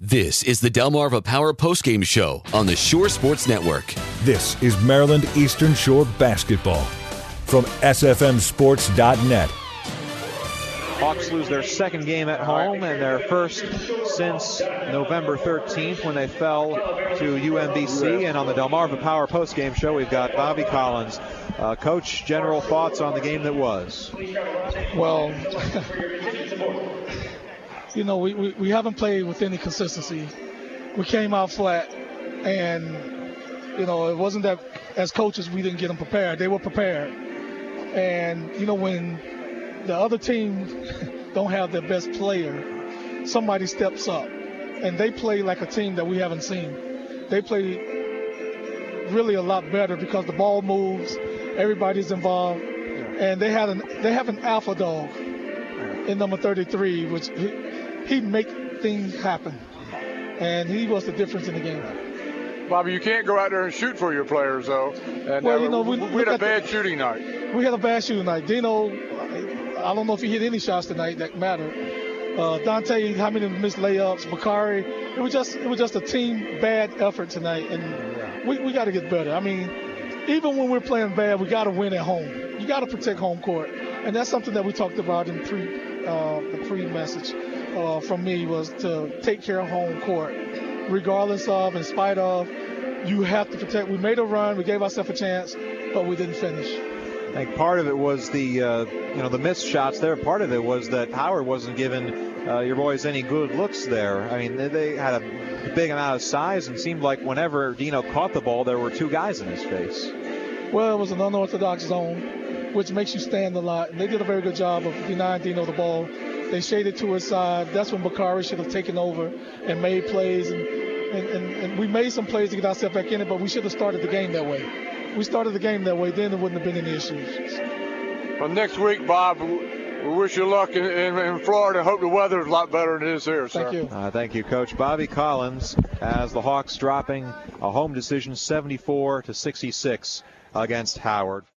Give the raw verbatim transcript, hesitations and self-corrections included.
This is the Delmarva Power Postgame Show on the Shore Sports Network. This is Maryland Eastern Shore basketball from S F M sports dot net. Hawks lose their second game at home and their first since November thirteenth when they fell to U M B C. And on the Delmarva Power Postgame Show, we've got Bobby Collins. Uh, Coach, general thoughts on the game that was? Well, you know, we, we, we haven't played with any consistency. We came out flat, and, you know, it wasn't that as coaches we didn't get them prepared. They were prepared. And, you know, when the other team don't have their best player, somebody steps up. And they play like a team that we haven't seen. They play really a lot better because the ball moves, everybody's involved, and they had an they have an alpha dog in number thirty-three, which he, he make things happen, and he was the difference in the game. Bobby, you can't go out there and shoot for your players, though. And well, uh, you know, we, we, we had a bad the, shooting night. We had a bad shooting night. Dino, I don't know if he hit any shots tonight that mattered. Uh, Dante, how many missed layups? Bakari, it was just it was just a team bad effort tonight, and we, we got to get better. I mean, even when we're playing bad, we got to win at home. You got to protect home court, and that's something that we talked about in pre uh, the pre-message uh, from me was to take care of home court, regardless of, in spite of. You have to protect. We made a run. We gave ourselves a chance, but we didn't finish. I think part of it was the, uh, you know, the missed shots there. Part of it was that Howard wasn't giving uh, your boys any good looks there. I mean, they, they had a big amount of size and seemed like whenever Dino caught the ball, there were two guys in his face. Well, it was an unorthodox zone, which makes you stand a lot. And they did a very good job of denying Dino the ball. They shaded to his side. That's when Bakari should have taken over and made plays. And, and, and, and we made some plays to get ourselves back in it, but we should have started the game that way. We started the game that way, then there wouldn't have been any issues. Well, next week, Bob, we wish you luck in, in, in Florida. Hope the weather is a lot better than it is here, sir. Thank you. Uh, thank you, Coach. Bobby Collins as the Hawks dropping a home decision seventy-four to sixty-six against Howard.